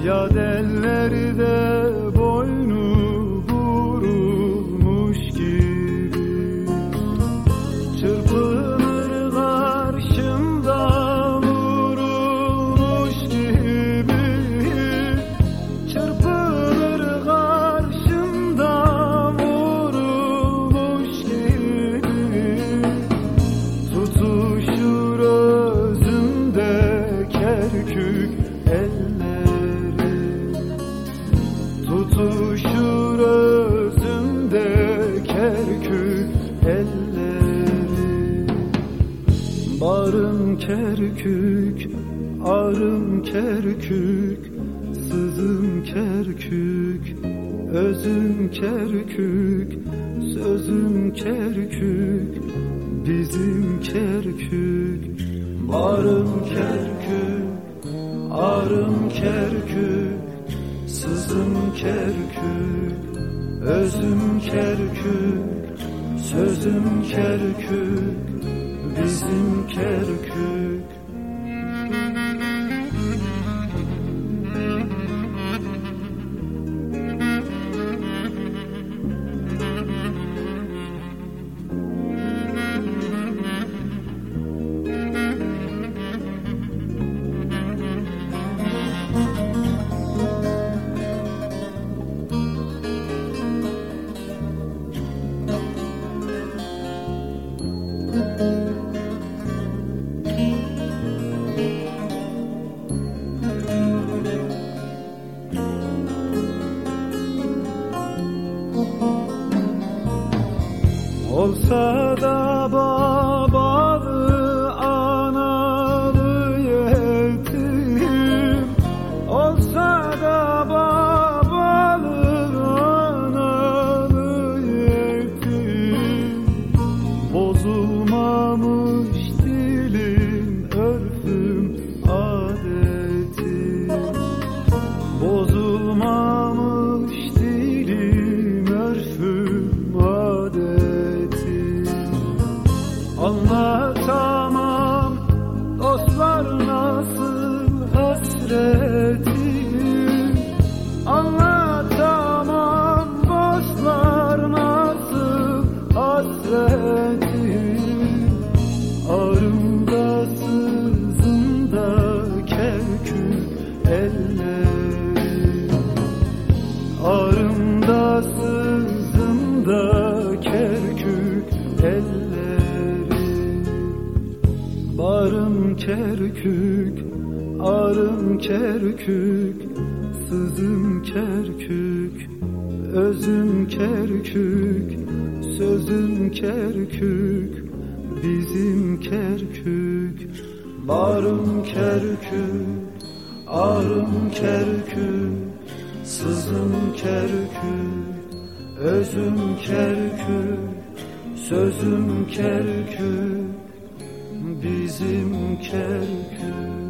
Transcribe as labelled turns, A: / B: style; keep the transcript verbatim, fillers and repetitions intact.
A: Ya ellerde boynu vurulmuş gibi çırpınır karşımda vurulmuş gibi çırpınır karşımda vurulmuş gibi tutuşur özümde kerkük elleri tutuşur özümde kerkük elleri barım kerkük arım kerkük sızım kerkük özüm kerkük sözüm kerkük bizim kerkük barım kerkük arım kerkük sızım kerkük özüm kerkük sözüm kerkük bizim kerkük. Olsa da babalı analı yetim olsa da babalı analı yetim bozulmamış dilim örfüm adetim bozulmamış dilim örfüm adetim anlatamam dostlar nasıl hasretim anlatamam dostlar nasıl hasretim arımda sızımda kerkük ellerim arımda sızımda kerkük ellerim barım kerkük, arım kerkük, sızım kerkük, özüm kerkük, sözüm kerkük, bizim kerkük. Barım kerkük, arım kerkük, sızım kerkük, özüm kerkük, sözüm kerkük, bizim kerkük.